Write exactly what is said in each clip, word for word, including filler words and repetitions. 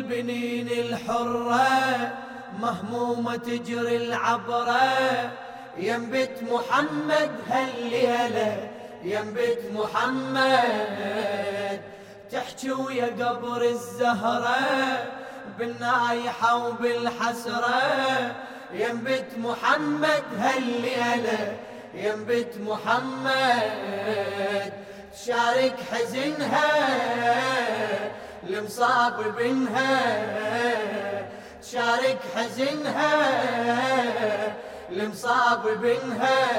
البنين الحرة مهمومة تجري العبرة، ينبت محمد هالليلة ينبت محمد، تحكي ويا قبر الزهرة بالنايحة وبالحسرة، ينبت محمد هالليلة ينبت محمد، تشارك حزنها المصاب بنها، تشارك حزنها المصاب بنها.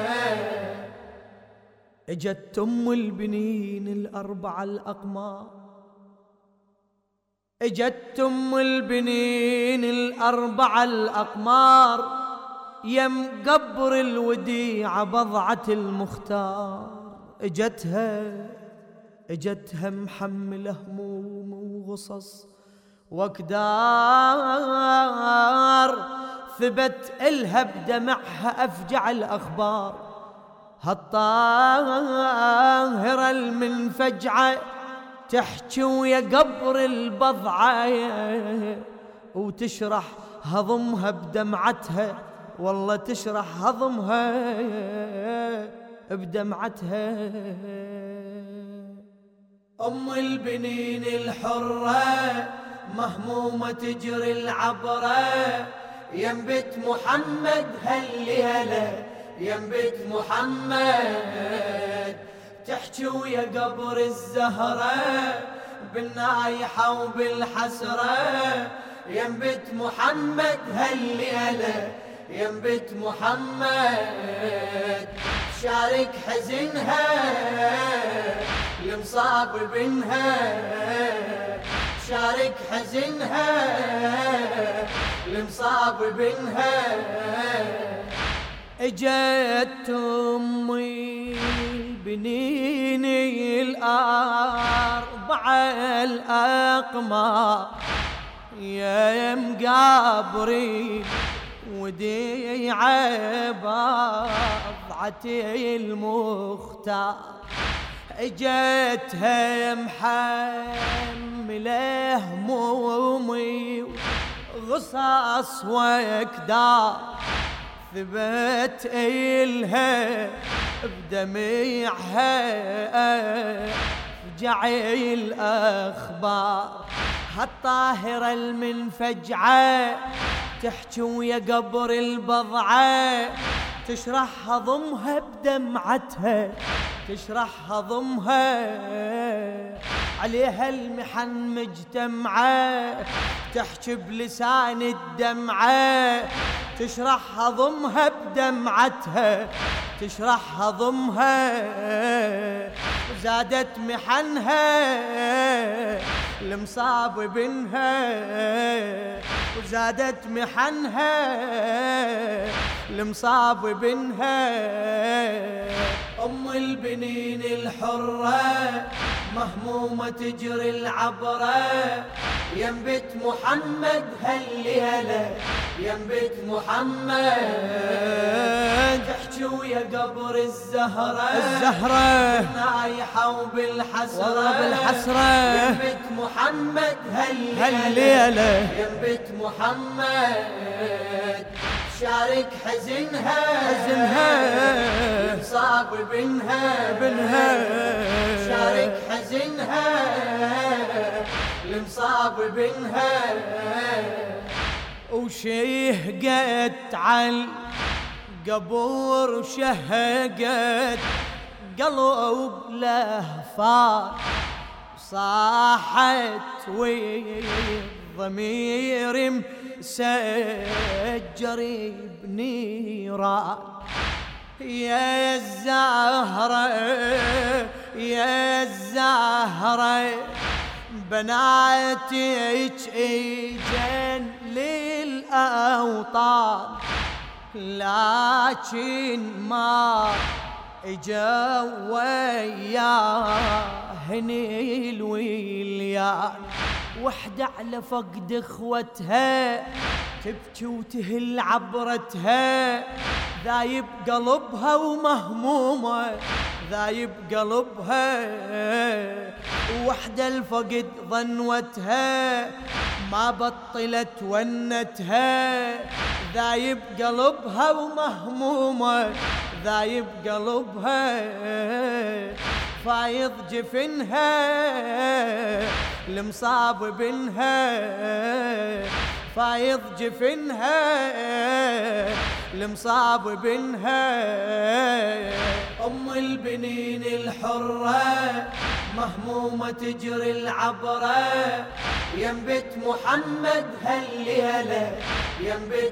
اجت ام البنين الاربعه الاقمار، اجت ام البنين الاربعه الاقمار، يم قبر الوديعه بضعه المختار، اجتها اجتها محمله هموم وغصص واكدار، ثبت الها بدمعها افجع الاخبار، هالطاهره المنفجعه تحكي ويا قبر البضعه، وتشرح هضمها بدمعتها، والله تشرح هضمها بدمعتها. أم البنين الحرة مهمومة تجري العبرة، ينبت محمد هالليلة ينبت محمد، تحكي ويا قبر الزهرة بالنايحة وبالحسرة، ينبت محمد هالليلة ينبت محمد، شارك حزنها المصاب بنها، شارك حزنها المصاب بنها. اجت امي البنين الاربعه الاقمار، يا مقابري وديعه بضعه المختار، اجتها محمله همومي غصص واكدار، ثبت إلها بدمعها فجع الأخبار، هالطاهرة المنفجعة تحكي ويا قبر البضعة، تشرح هضمها بدمعتها تشرح هضمها، عليها المحن مجتمعة تحكي بلسان الدمعة، تشرح هضمها بدمعتها تشرح هضمها، وزادت محنها المصاب بنها، وزادت محنها المصاب بنها. أم البنين الحرة مهمومة تجري العبرة، ينبت محمد هالليلة ينبت محمد، تحكي ويا قبر الزهرة الزهرة بالنايحة وبالحسرة بالحسرة، ينبت محمد هالليلة هالليلة ينبت محمد، شارك حزنها حزنها المصاب بنها بنها، شارك حزنها المصاب بنها. وشهقت على القبور شهقت قلب لهفار، صاحت والضمير مسجر بنيران، يا الزهرة يا الزهرة بناتك اجن للأوطان، لكن ما اجا وياهن الوليان، وحدة على فقد اخوتها تبكي وتهل عبرتها، ذايب قلبها ومهمومة ذايب قلبها، وحدة الفقد ظنوتها ما بطلت ونتها، ذايب قلبها ومهمومة ذايب قلبها، فايض جفنها المصاب بنها، فايض جفنها المصاب بنها. أم البنين الحرة مهمومة تجري العبرة، ينبت محمد هالليلة ينبت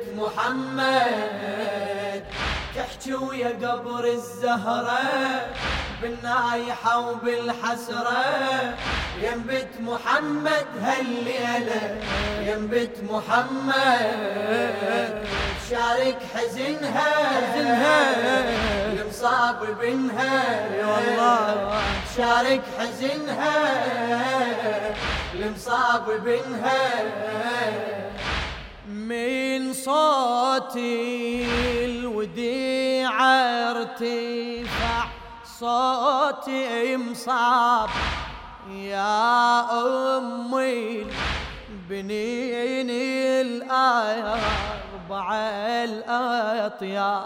محمد، تحكي ويا قبر الزهرة بالنايحة وبالحسرة، ينبت محمد هالليلة ينبت محمد، شارك حزنها حزنها المصاب بنها، يا والله شارك حزنها المصاب بنها. من صوتي الوديعة ارتفع صوتي مصاب، يا أمي البنين الأربعة الأطيار،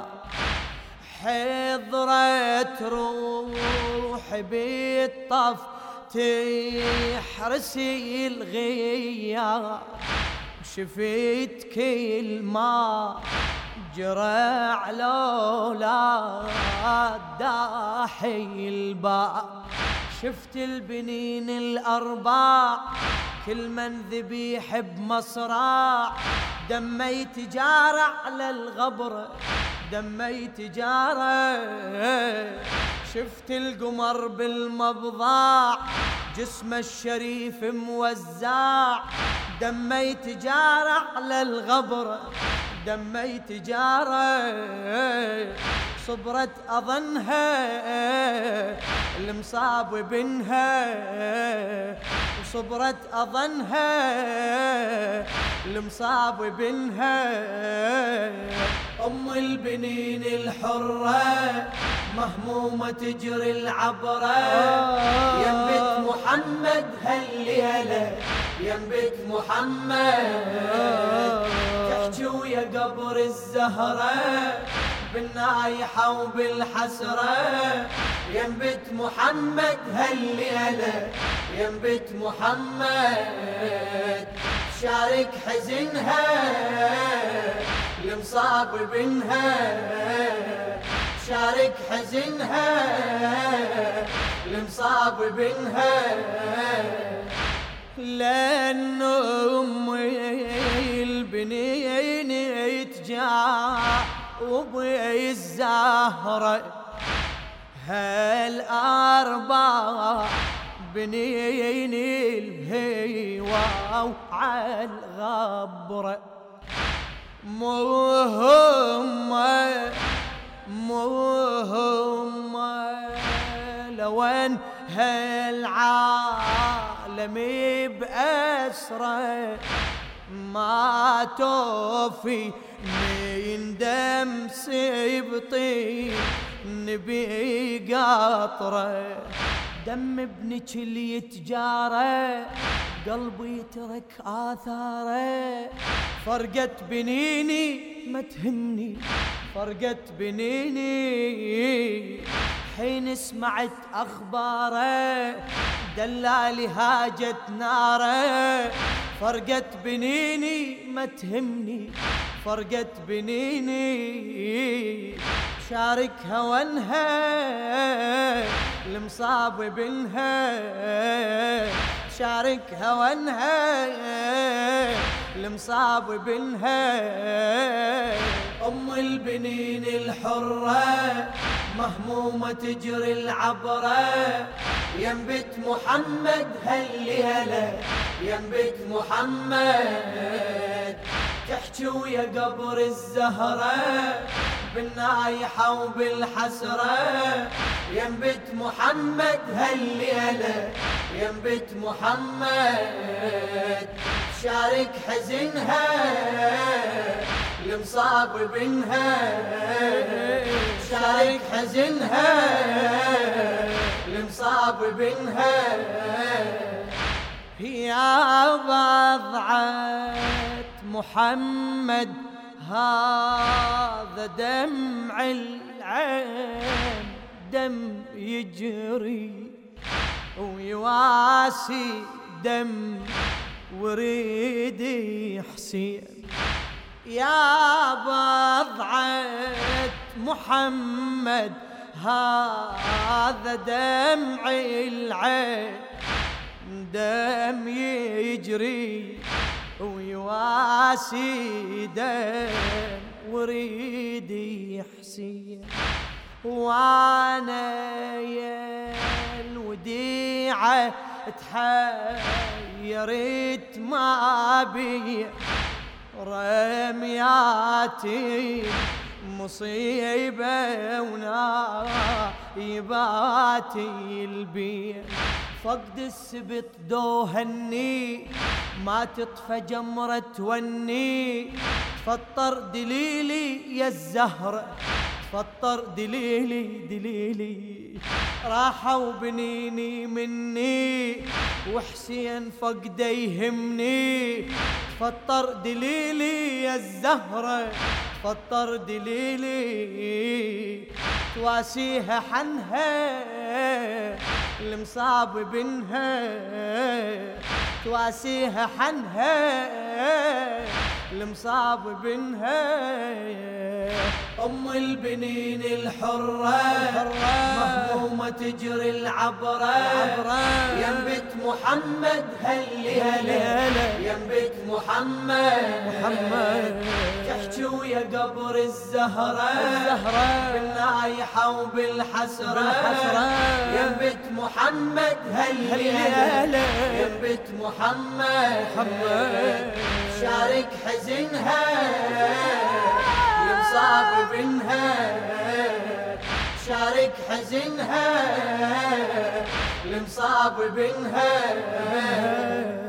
حضرت روحي بالطف تحرسي الغيار، شفت كل ما جرى على أولاد داحي الباب، شفت البنين الأرباع كل من ذبيح بمصراع، دمي تجارة على الغبرة دمي تجارة، شفت القمر بالمبضاع جسمه الشريف موزع، دمي تجارة على الغبرة دمي تجارة، صبرت أظنها المصاب بنها، وصبرت أظنها المصاب بنها. أم البنين الحرة مهمومة تجري العبرة، ينبت محمد هالليلة ينبت محمد، تحكي ويا قبر الزهرة بالنايحة وبالحسرة، ينبت محمد هالليلة ينبت محمد، شارك حزنها المصاب بنها، شارك حزنها المصاب بنها. لأن أمي البنين تجاوب الزهرة هالأربع بنين الهوى وعلى الغبرة، مهمة مهمة لوين هالعالم بأسره، ما توفي من دم سبطي نبي قطره، دم ابنك اللي يتجارى قلبي يترك آثاره، فرقت بنيني ما تهمني فرقت بنيني، حين سمعت أخباره دلالي هاجت ناره، فرقت بنيني ما تهمني فرقت بنيني، شارك هونها المصاب بنها، شارك هونها المصاب بنها. أم البنين الحرة مهمومة تجري العبرة، ينبت محمد هالليلة ينبت محمد، تحكي ويا قبر الزهرة بالنايحة وبالحسرة، ينبت محمد هالليلة ينبت محمد، شارك حزنها المصاب بنها، شارك حزنها المصاب بنها. يا بضعة محمد هذا دمع العين دم يجري ويواسي دم وريدي حسين. يا بضعة محمد هذا دمع العين دم يجري ويواسي دم وريدي حسين. وانا يا الوديعة تحيرت ما بي رمياتي مصيبة ونايباتي البيت. فقد السبط دوهني ما تطفى جمرة توني. تفطر دليلي يا الزهرة تفطر دليلي دليلي. راحوا بنيني مني وحسين فقده يهمني. تفطر دليلي يا الزهرة تفطر دليلي. تواسيها حنها المصاب بنها تواسيها حنها المصاب بنها. أم البنين الحرة مهمومة تجري العبرة ينبت محمد هلي هلا ينبت محمد محمد. تحكي ويا قبر الزهرة بالنايحة وبالحسرة ينبت محمد هلي هلا ينبت محمد محمد. شارك حزنها المصاب بنها شارك حزنها المصاب بنها.